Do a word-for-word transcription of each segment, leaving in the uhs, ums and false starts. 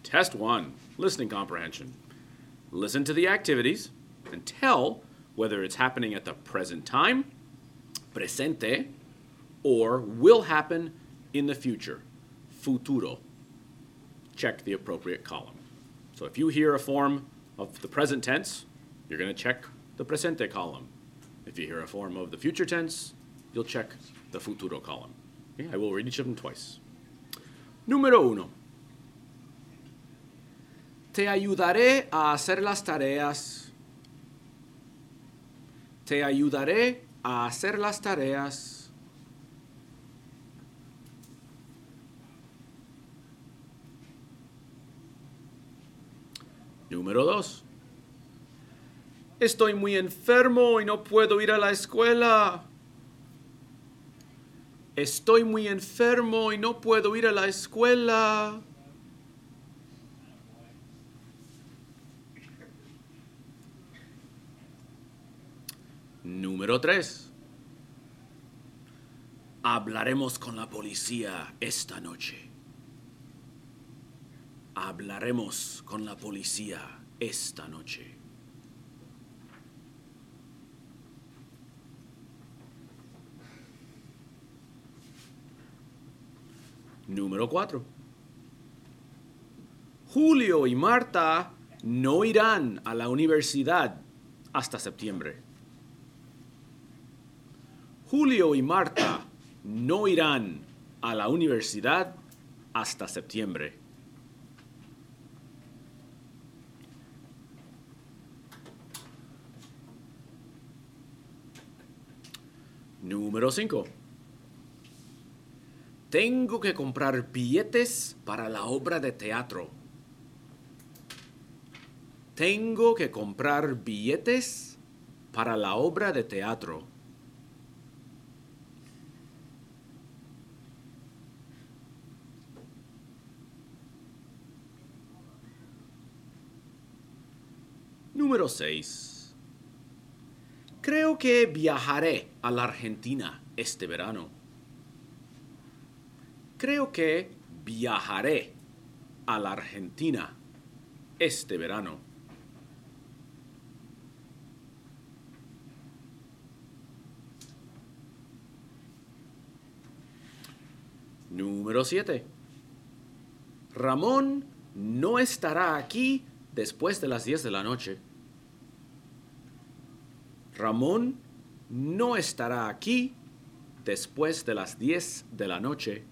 Test one, listening comprehension. Listen to the activities and tell whether it's happening at the present time, presente, or will happen in the future, futuro. Check the appropriate column. So if you hear a form of the present tense, you're going to check the presente column. If you hear a form of the future tense, you'll check the futuro column. Okay? I will read each of them twice. Número uno. Te ayudaré a hacer las tareas. Te ayudaré a hacer las tareas. Número dos. Estoy muy enfermo y no puedo ir a la escuela. Estoy muy enfermo y no puedo ir a la escuela. Número tres. Hablaremos con la policía esta noche. Hablaremos con la policía esta noche. Número cuatro. Julio y Marta no irán a la universidad hasta septiembre. Julio y Marta no irán a la universidad hasta septiembre. Número cinco. Tengo que comprar billetes para la obra de teatro. Tengo que comprar billetes para la obra de teatro. Número seis. Creo que viajaré a la Argentina este verano. Creo que viajaré a la Argentina este verano. Número siete. Ramón no estará aquí después de las diez de la noche. Ramón no estará aquí después de las diez de la noche.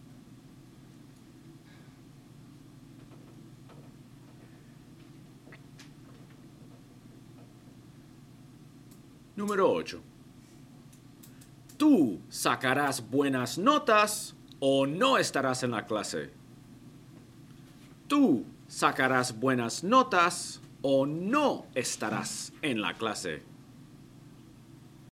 Número ocho. Tú sacarás buenas notas o no estarás en la clase. Tú sacarás buenas notas o no estarás en la clase.